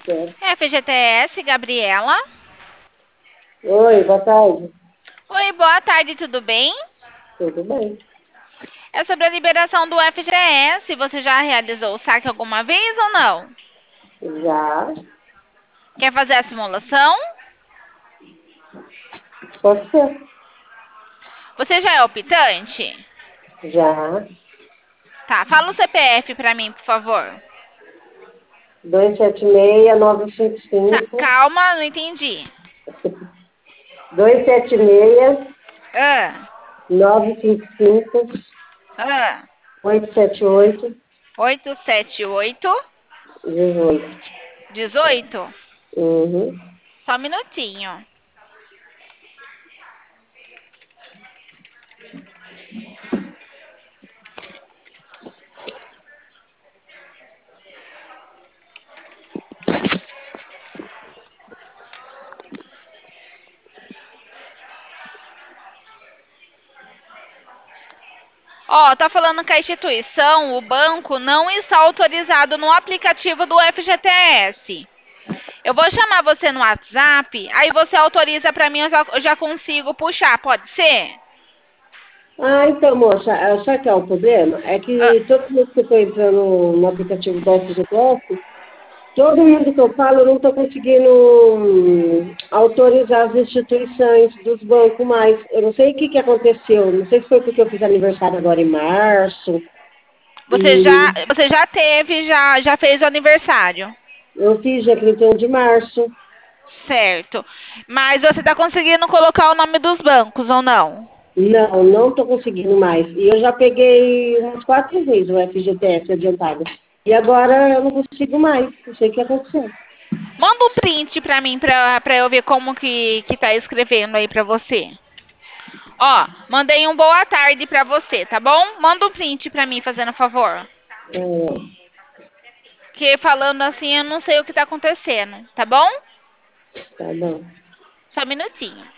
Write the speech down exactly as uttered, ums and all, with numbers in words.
Certo. F G T S, Gabriela. Oi, boa tarde. Oi, boa tarde, tudo bem? Tudo bem? É sobre a liberação do F G T S. Você já realizou o saque alguma vez ou não? Já? Quer fazer a simulação? Pode ser? Você já é optante? Já. Tá, fala o C P F pra mim, por favor. Dois sete seis, nove cinco Tá, cinco. calma, não entendi. Dois sete seis, Ah, nove cinco cinco, ah. oito sete oito, oito sete oito, dezoito. dezoito. Uhum. Só um minutinho. Ó, tá falando que a instituição, o banco, não está autorizado no aplicativo do F G T S. Eu vou chamar você no WhatsApp, aí você autoriza pra mim, eu já, eu já consigo puxar, pode ser? Ah, então, moça, ah, sabe que é o problema? É Ah, que todo mundo que eu estou entrando no aplicativo da F G T S, todo mundo que eu falo, eu não estou conseguindo hum, autorizar as instituições dos bancos mais. Eu não sei o que, que aconteceu. Não sei se foi porque eu fiz aniversário agora em março. você E já, você já teve, já, já fez o aniversário. eu fiz dia trinta e um de março. Certo. Mas você tá conseguindo colocar o nome dos bancos ou não? Não, não estou conseguindo mais. E eu já peguei umas quatro vezes o F G T S adiantado. E agora eu não consigo mais. Não sei o que aconteceu. Manda um print pra mim, pra, pra eu ver como que, que tá escrevendo aí pra você. Ó, mandei um boa tarde pra você, tá bom? Manda um print pra mim, fazendo favor. É, Que falando assim, eu não sei o que tá acontecendo, tá bom? tá bom. Só um minutinho.